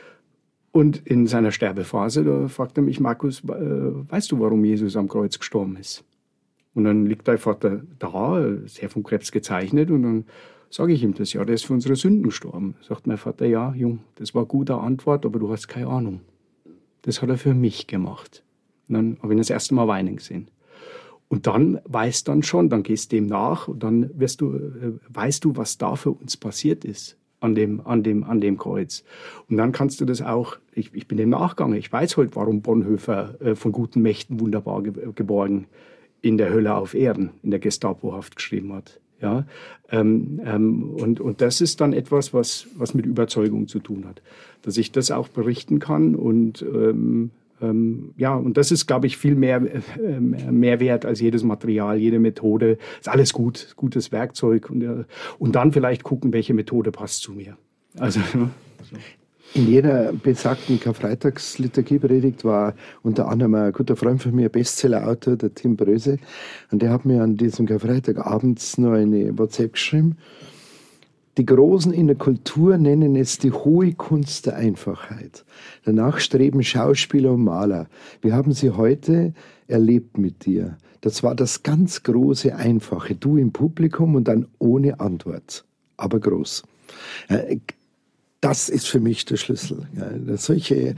Und in seiner Sterbephase, da fragte mich Markus, äh, weißt du, warum Jesus am Kreuz gestorben ist? Und dann liegt dein Vater da, sehr vom Krebs gezeichnet, und dann sage ich ihm das, ja, der ist für unsere Sünden gestorben. Sagt mein Vater, ja, Jung, das war eine gute Antwort, aber du hast keine Ahnung. Das hat er für mich gemacht. Und dann habe ich ihn das erste Mal weinen gesehen. Und dann weißt dann schon, dann gehst dem nach und dann wirst du, äh, weißt du, was da für uns passiert ist an dem, an dem, an dem Kreuz. Und dann kannst du das auch, ich, ich bin dem nachgegangen, ich weiß heute, warum Bonhoeffer äh, von guten Mächten wunderbar ge geborgen in der Hölle auf Erden, in der Gestapohaft geschrieben hat. Ja, ähm, ähm, und, und das ist dann etwas, was, was mit Überzeugung zu tun hat. Dass ich das auch berichten kann und ähm, Ähm, ja, und das ist, glaube ich, viel mehr, äh, mehr wert als jedes Material, jede Methode. Ist alles gut, gutes Werkzeug. Und, äh, und dann vielleicht gucken, welche Methode passt zu mir. Also, so. In jener besagten Karfreitagsliturgiepredigt war unter anderem ein guter Freund von mir, Bestsellerautor, der Tim Bröse. Und der hat mir an diesem Karfreitag abends noch eine WhatsApp geschrieben. Die Großen in der Kultur nennen es die hohe Kunst der Einfachheit. Danach streben Schauspieler und Maler. Wir haben sie heute erlebt mit dir. Das war das ganz große Einfache. Du im Publikum und dann ohne Antwort. Aber groß. Das ist für mich der Schlüssel. Solche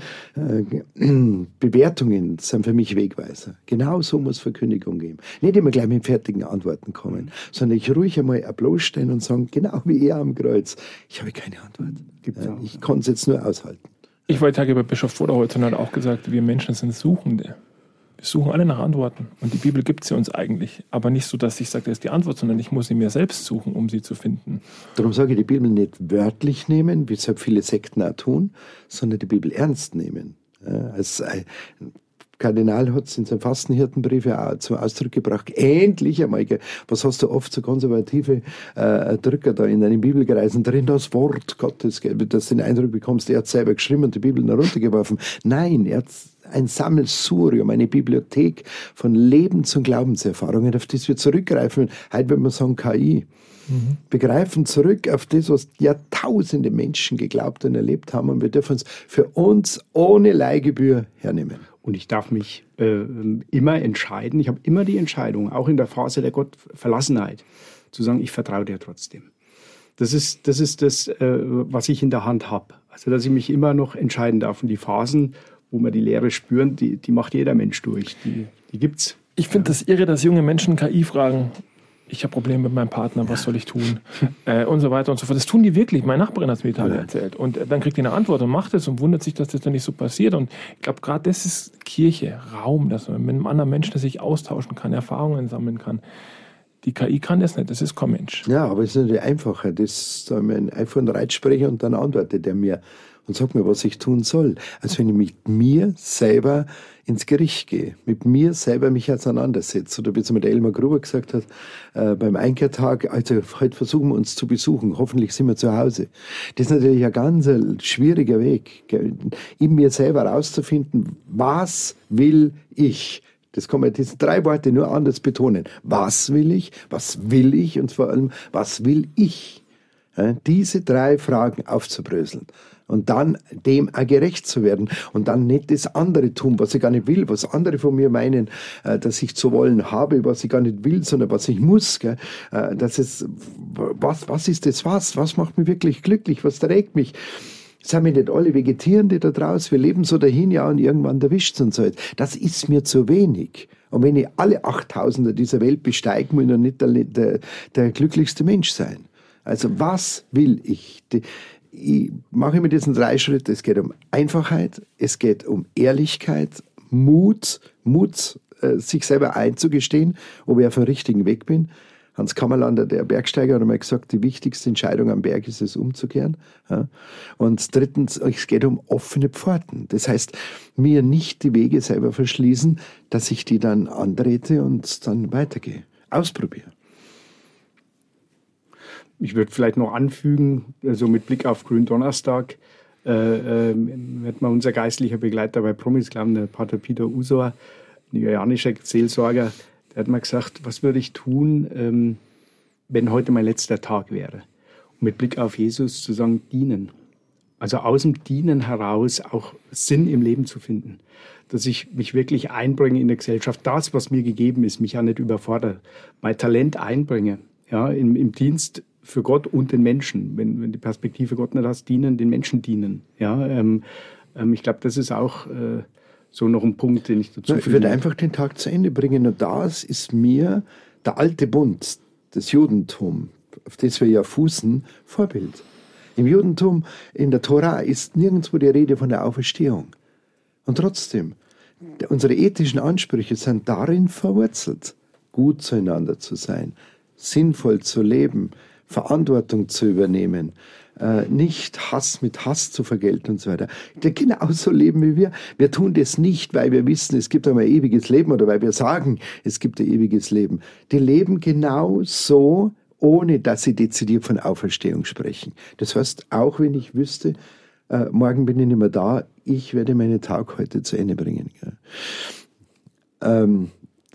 Bewertungen sind für mich Wegweiser. Genau so muss Verkündigung geben. Nicht immer gleich mit fertigen Antworten kommen, sondern ich ruhig einmal bloßstellen und sagen, genau wie er am Kreuz, ich habe keine Antwort. Ich konnte es jetzt nur aushalten. Ich wollte sagen, bei Bischof Voderholzer hat auch gesagt, wir Menschen sind Suchende. Wir suchen alle nach Antworten. Und die Bibel gibt sie uns eigentlich. Aber nicht so, dass ich sage, das ist die Antwort, sondern ich muss sie mir selbst suchen, um sie zu finden. Darum sage ich, die Bibel nicht wörtlich nehmen, wie es halt viele Sekten auch tun, sondern die Bibel ernst nehmen. Als Kardinal hat es in seinem Fastenhirtenbrief ja auch zum Ausdruck gebracht, endlich einmal, was hast du oft so konservative äh, Drücker da in deinen Bibelkreisen drin, das Wort Gottes, dass du den Eindruck bekommst, er hat selber geschrieben und die Bibel heruntergeworfen. Nein, er hat ein Sammelsurium, eine Bibliothek von Lebens- und Glaubenserfahrungen, auf das wir zurückgreifen. Heute, wenn wir sagen K I, Mhm. Wir greifen zurück auf das, was Jahrtausende Menschen geglaubt und erlebt haben, und wir dürfen es für uns ohne Leihgebühr hernehmen. Und ich darf mich äh, immer entscheiden, ich habe immer die Entscheidung, auch in der Phase der Gottverlassenheit, zu sagen, ich vertraue dir trotzdem. Das ist das, ist das äh, was ich in der Hand habe. Also, dass ich mich immer noch entscheiden darf. Und die Phasen, wo wir die Leere spüren, die, die macht jeder Mensch durch. Die, die gibt's. Ich finde das irre, dass junge Menschen K I fragen, ich habe Probleme mit meinem Partner, was soll ich tun? äh, und so weiter und so fort. Das tun die wirklich. Meine Nachbarin hat es mir die Tage ja. erzählt. Und äh, dann kriegt die eine Antwort und macht es und wundert sich, dass das dann nicht so passiert. Und ich glaube, gerade das ist Kirche, Raum, dass man mit einem anderen Menschen sich austauschen kann, Erfahrungen sammeln kann. Die K I kann das nicht, das ist kein Mensch. Ja, aber es ist natürlich einfacher. Das soll man einfach einen Reiz sprechen und dann antwortet er mir und sagt mir, was ich tun soll. Also wenn ich mit mir selber ins Gericht gehe, mit mir selber mich auseinandersetze. Oder wie es mir der Elmar Gruber gesagt hat, äh, beim Einkehrtag, also heute versuchen wir uns zu besuchen, hoffentlich sind wir zu Hause. Das ist natürlich ein ganz ein schwieriger Weg, in mir selber herauszufinden, was will ich? Das kann man diese drei Worte nur anders betonen. Was will ich? Was will ich? Und vor allem, was will ich? Ja, diese drei Fragen aufzubröseln. Und dann dem auch gerecht zu werden. Und dann nicht das andere tun, was ich gar nicht will, was andere von mir meinen, dass ich zu wollen habe, was ich gar nicht will, sondern was ich muss. Gell? Das ist, was, was ist das was? Was macht mich wirklich glücklich? Was trägt mich? Sind wir nicht alle Vegetierende da draußen? Wir leben so dahin, ja, und irgendwann erwischt es uns halt. Das ist mir zu wenig. Und wenn ich alle Achttausender dieser Welt besteige, muss ich noch nicht der, der, der glücklichste Mensch sein. Also was will ich? Die, ich mache mir diesen drei Schritte. Es geht um Einfachheit, es geht um Ehrlichkeit, Mut, Mut, äh, sich selber einzugestehen, ob ich auf dem richtigen Weg bin. Hans Kammerlander, der Bergsteiger, hat einmal gesagt, die wichtigste Entscheidung am Berg ist es, umzukehren. Ja. Und drittens, es geht um offene Pforten. Das heißt, mir nicht die Wege selber verschließen, dass ich die dann antrete und dann weitergehe. Ausprobiere. Ich würde vielleicht noch anfügen, also mit Blick auf Gründonnerstag, äh, äh, wird mal unser geistlicher Begleiter bei Promis glauben, der Pater Peter Usor, nigerianischer Seelsorger, der hat mal gesagt, was würde ich tun, ähm, wenn heute mein letzter Tag wäre? Und mit Blick auf Jesus zu sagen, dienen. Also aus dem Dienen heraus auch Sinn im Leben zu finden. Dass ich mich wirklich einbringe in der Gesellschaft. Das, was mir gegeben ist, mich ja nicht überfordert. Mein Talent einbringe, ja, im, im Dienst für Gott und den Menschen. Wenn, wenn die Perspektive Gott nicht hast, dienen, den Menschen dienen. Ja, ähm, ähm, ich glaube, das ist auch äh, so noch ein Punkt, den ich dazu Ich würde einfach den Tag zu Ende bringen. Und das ist mir der alte Bund, das Judentum, auf das wir ja fußen, Vorbild. Im Judentum, in der Tora, ist nirgendwo die Rede von der Auferstehung. Und trotzdem, unsere ethischen Ansprüche sind darin verwurzelt, gut zueinander zu sein, sinnvoll zu leben, Verantwortung zu übernehmen, äh, nicht Hass mit Hass zu vergelten und so weiter. Die genauso leben wie wir. Wir tun das nicht, weil wir wissen, es gibt einmal ein ewiges Leben oder weil wir sagen, es gibt ein ewiges Leben. Die leben genau so, ohne dass sie dezidiert von Auferstehung sprechen. Das heißt, auch wenn ich wüsste, äh, morgen bin ich nicht mehr da, ich werde meinen Tag heute zu Ende bringen. Ja. Ähm,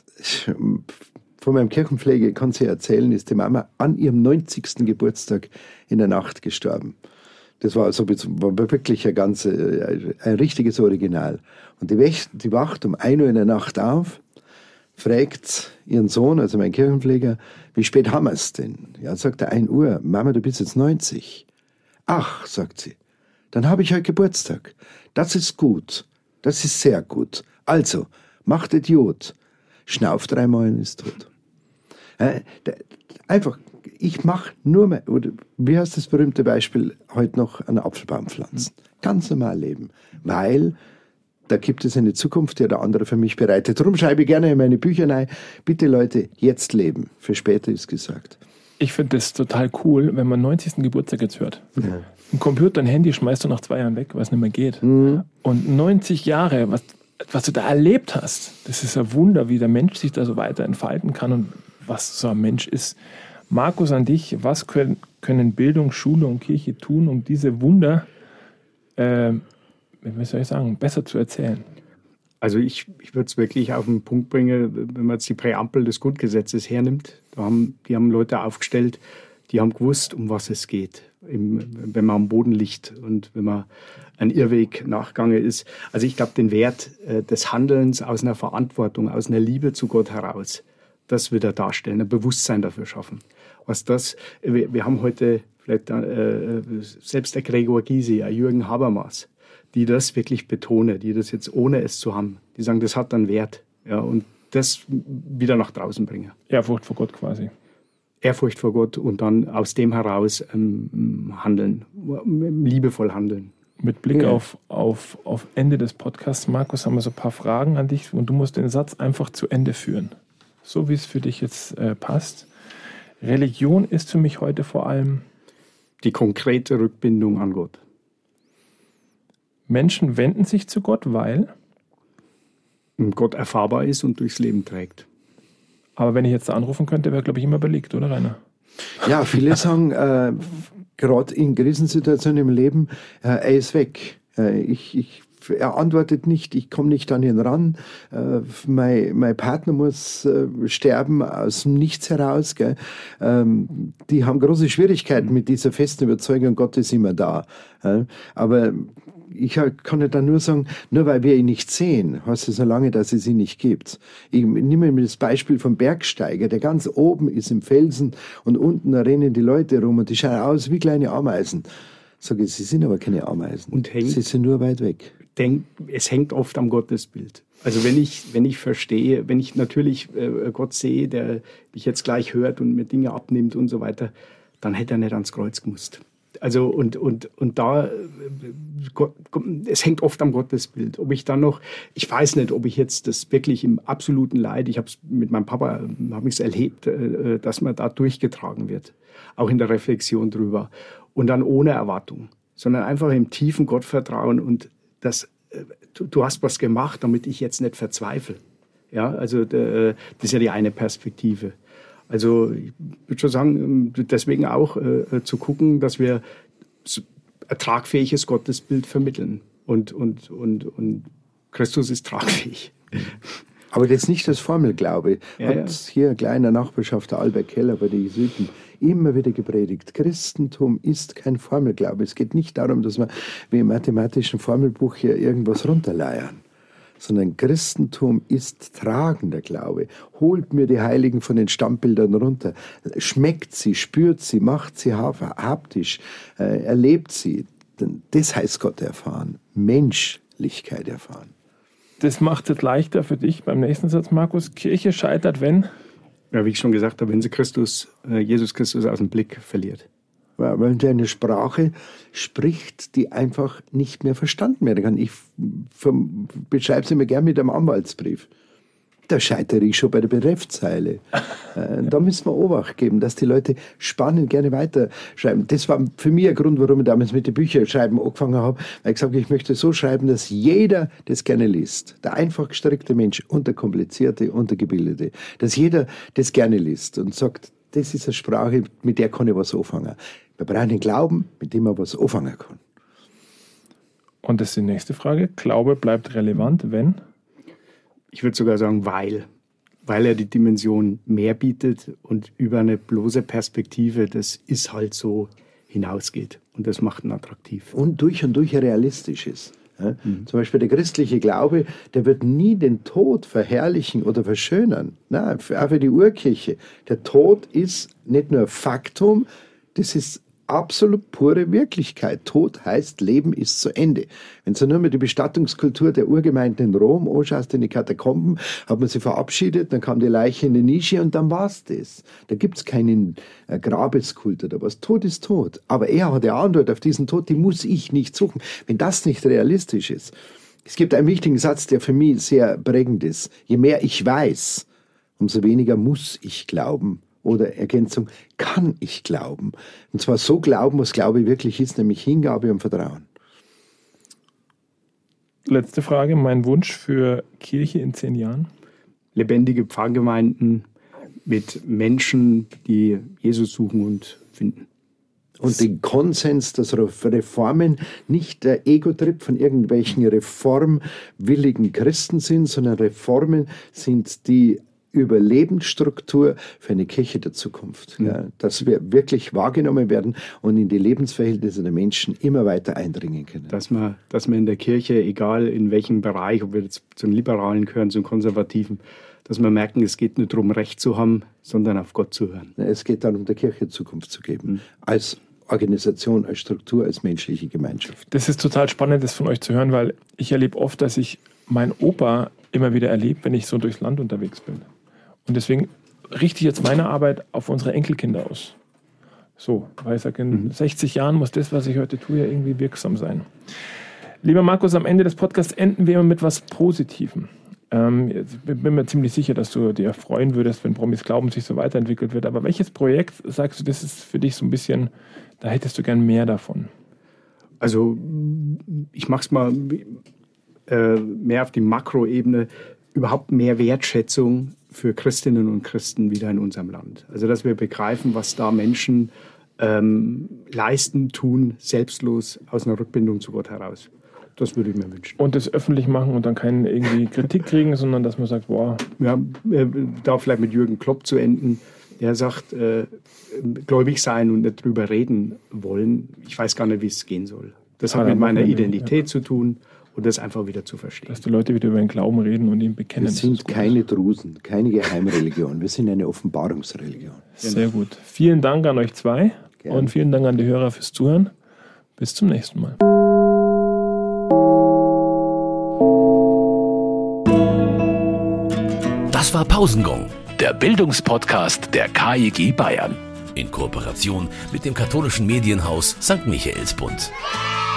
Von meinem Kirchenpflege kann sie erzählen, ist die Mama an ihrem neunzigsten Geburtstag in der Nacht gestorben. Das war, also, war wirklich ein, ganz, ein richtiges Original. Und die, Wächt, die wacht um ein Uhr in der Nacht auf, fragt ihren Sohn, also mein Kirchenpfleger, wie spät haben wir es denn? Ja, sagt er, ein Uhr. Mama, du bist jetzt neunzig. Ach, sagt sie, dann habe ich heute Geburtstag. Das ist gut. Das ist sehr gut. Also, macht Idiot. Schnauft dreimal und ist tot. Äh, einfach, ich mache nur mehr, oder wie heißt das berühmte Beispiel, heute noch einen Apfelbaum pflanzen. Ganz normal leben. Weil da gibt es eine Zukunft, die der andere für mich bereitet. Darum schreibe ich gerne in meine Bücher rein, bitte Leute, jetzt leben. Für später ist gesagt. Ich finde das total cool, wenn man neunzigsten Geburtstag jetzt hört. Ja. Ein Computer, ein Handy schmeißt du nach zwei Jahren weg, weil es nicht mehr geht. Mhm. Und neunzig Jahre, was, was du da erlebt hast, das ist ein Wunder, wie der Mensch sich da so weiter entfalten kann und was so ein Mensch ist. Markus, an dich, was können, können Bildung, Schule und Kirche tun, um diese Wunder, äh, wie soll ich sagen, besser zu erzählen? Also ich, ich würde es wirklich auf den Punkt bringen, wenn man jetzt die Präambel des Grundgesetzes hernimmt, da haben, die haben Leute aufgestellt, die die haben gewusst, um was es geht, im, wenn man am Boden liegt und wenn man ein Irrweg nachgegangen ist. Also ich glaube, den Wert äh, des Handelns aus einer Verantwortung, aus einer Liebe zu Gott heraus, das wird er darstellen, ein Bewusstsein dafür schaffen. Was das, wir, wir haben heute vielleicht äh, selbst der Gregor Gysi, ein Jürgen Habermas, die das wirklich betonen, die das jetzt ohne es zu haben, die sagen, das hat dann Wert, ja, und das wieder nach draußen bringen. Ehrfurcht vor Gott quasi. Ehrfurcht vor Gott und dann aus dem heraus ähm, handeln, liebevoll handeln. Mit Blick Ja. auf, auf, auf Ende des Podcasts, Markus, haben wir so ein paar Fragen an dich und du musst den Satz einfach zu Ende führen. So wie es für dich jetzt äh, passt. Religion ist für mich heute vor allem... Die konkrete Rückbindung an Gott. Menschen wenden sich zu Gott, weil... Und Gott erfahrbar ist und durchs Leben trägt. Aber wenn ich jetzt da anrufen könnte, wäre, glaube ich, immer belegt, oder Rainer? Ja, viele sagen, äh, gerade in Krisensituationen im Leben, äh, er ist weg. Äh, ich, ich, er antwortet nicht, ich komme nicht an ihn ran. Äh, mein, mein Partner muss äh, sterben aus dem Nichts heraus. Gell? Ähm, die haben große Schwierigkeiten mit dieser festen Überzeugung, Gott ist immer da. Äh, aber ich kann ja dann nur sagen, nur weil wir ihn nicht sehen, heißt es so lange, dass es ihn nicht gibt. Ich nehme mir das Beispiel vom Bergsteiger, der ganz oben ist im Felsen und unten da rennen die Leute rum und die schauen aus wie kleine Ameisen. Sag ich, sie sind aber keine Ameisen. Und hängt, sie sind nur weit weg. Denk, es hängt oft am Gottesbild. Also wenn ich, wenn ich verstehe, wenn ich natürlich äh, Gott sehe, der mich jetzt gleich hört und mir Dinge abnimmt und so weiter, dann hätte er nicht ans Kreuz gemusst. Also und, und, und da, es hängt oft am Gottesbild. Ob ich dann noch, ich weiß nicht, ob ich jetzt das wirklich im absoluten Leid, ich habe es mit meinem Papa, habe ich es erlebt, dass man da durchgetragen wird. Auch in der Reflexion drüber. Und dann ohne Erwartung, sondern einfach im tiefen Gottvertrauen und das, du, du hast was gemacht, damit ich jetzt nicht verzweifle. Ja, also das ist ja die eine Perspektive. Also ich würde schon sagen, deswegen auch äh, zu gucken, dass wir ein tragfähiges Gottesbild vermitteln. Und, und, und, und Christus ist tragfähig. Aber jetzt nicht das Formelglaube. Ja, Hat ja. hier in kleiner Nachbarschaft der Albert Keller bei den Jesuiten immer wieder gepredigt. Christentum ist kein Formelglaube. Es geht nicht darum, dass wir wie im mathematischen Formelbuch hier irgendwas runterleiern. Sondern Christentum ist tragender Glaube. Holt mir die Heiligen von den Stammbildern runter. Schmeckt sie, spürt sie, macht sie haptisch, äh, erlebt sie. Das heißt Gott erfahren. Menschlichkeit erfahren. Das macht es leichter für dich beim nächsten Satz, Markus. Kirche scheitert, wenn? Ja, wie ich schon gesagt habe, wenn sie Christus, äh, Jesus Christus aus dem Blick verliert. Weil sie eine Sprache spricht, die einfach nicht mehr verstanden werden kann. Ich beschreibe es immer gerne mit einem Anwaltsbrief. Da scheitere ich schon bei der Betreffzeile. äh, da müssen wir Obacht geben, dass die Leute spannend gerne weiterschreiben. Das war für mich ein Grund, warum ich damals mit den Bücherschreiben angefangen habe. Weil ich gesagt habe, ich möchte so schreiben, dass jeder das gerne liest. Der einfach gestrickte Mensch und der komplizierte und der gebildete. Dass jeder das gerne liest und sagt, das ist eine Sprache, mit der kann ich was anfangen. Wir brauchen den Glauben, mit dem man was anfangen kann. Und das ist die nächste Frage. Glaube bleibt relevant, wenn? Ich würde sogar sagen, weil. Weil er die Dimension mehr bietet und über eine bloße Perspektive, das ist halt so, hinausgeht. Und das macht ihn attraktiv. Und durch und durch realistisch ist. Ja? Mhm. Zum Beispiel der christliche Glaube, der wird nie den Tod verherrlichen oder verschönern. Nein, auch für die Urkirche. Der Tod ist nicht nur Faktum, das ist absolut pure Wirklichkeit. Tod heißt, Leben ist zu Ende. Wenn du nur mal die Bestattungskultur der Urgemeinden in Rom anschaust, in die Katakomben, hat man sie verabschiedet, dann kam die Leiche in die Nische und dann war's das. Da gibt's keinen äh, Grabeskult oder was. Tod ist tot. Aber er hat eine Antwort auf diesen Tod, die muss ich nicht suchen. Wenn das nicht realistisch ist. Es gibt einen wichtigen Satz, der für mich sehr prägend ist. Je mehr ich weiß, umso weniger muss ich glauben. Oder Ergänzung, kann ich glauben. Und zwar so glauben, was Glaube wirklich ist, nämlich Hingabe und Vertrauen. Letzte Frage, mein Wunsch für Kirche in zehn Jahren? Lebendige Pfarrgemeinden mit Menschen, die Jesus suchen und finden. Und den Konsens, dass Reformen nicht der Ego-Trip von irgendwelchen reformwilligen Christen sind, sondern Reformen sind die Überlebensstruktur für eine Kirche der Zukunft. Mhm. Ja, dass wir wirklich wahrgenommen werden und in die Lebensverhältnisse der Menschen immer weiter eindringen können. Dass man, dass man in der Kirche, egal in welchem Bereich, ob wir jetzt zum Liberalen gehören, zum Konservativen, dass wir merken, es geht nicht darum, Recht zu haben, sondern auf Gott zu hören. Es geht darum, der Kirche Zukunft zu geben. Mhm. Als Organisation, als Struktur, als menschliche Gemeinschaft. Das ist total spannend, das von euch zu hören, weil ich erlebe oft, dass ich meinen Opa immer wieder erlebe, wenn ich so durchs Land unterwegs bin. Und deswegen richte ich jetzt meine Arbeit auf unsere Enkelkinder aus. So, weil ich sage, in mhm. sechzig Jahren muss das, was ich heute tue, ja irgendwie wirksam sein. Lieber Markus, am Ende des Podcasts enden wir mit was Positivem. Ähm, ich bin mir ziemlich sicher, dass du dir freuen würdest, wenn Promis Glauben sich so weiterentwickelt wird. Aber welches Projekt, sagst du, das ist für dich so ein bisschen, da hättest du gern mehr davon? Also ich mache es mal äh, mehr auf die Makroebene, überhaupt mehr Wertschätzung für Christinnen und Christen wieder in unserem Land. Also dass wir begreifen, was da Menschen ähm, leisten, tun, selbstlos aus einer Rückbindung zu Gott heraus. Das würde ich mir wünschen. Und das öffentlich machen und dann keine irgendwie Kritik kriegen, sondern dass man sagt, wow. Ja, äh, da vielleicht mit Jürgen Klopp zu enden. Der sagt, äh, gläubig sein und nicht drüber reden wollen. Ich weiß gar nicht, wie es gehen soll. Das ah, hat mit meiner Identität ja. zu tun und das einfach wieder zu verstehen. Dass die Leute wieder über den Glauben reden und ihn bekennen. Wir sind keine Drusen, keine Geheimreligion. Wir sind eine Offenbarungsreligion. Sehr gut. Vielen Dank an euch zwei. Gerne. Und vielen Dank an die Hörer fürs Zuhören. Bis zum nächsten Mal. Das war Pausengong, der Bildungspodcast der K I G Bayern. In Kooperation mit dem katholischen Medienhaus Sankt Michaelsbund.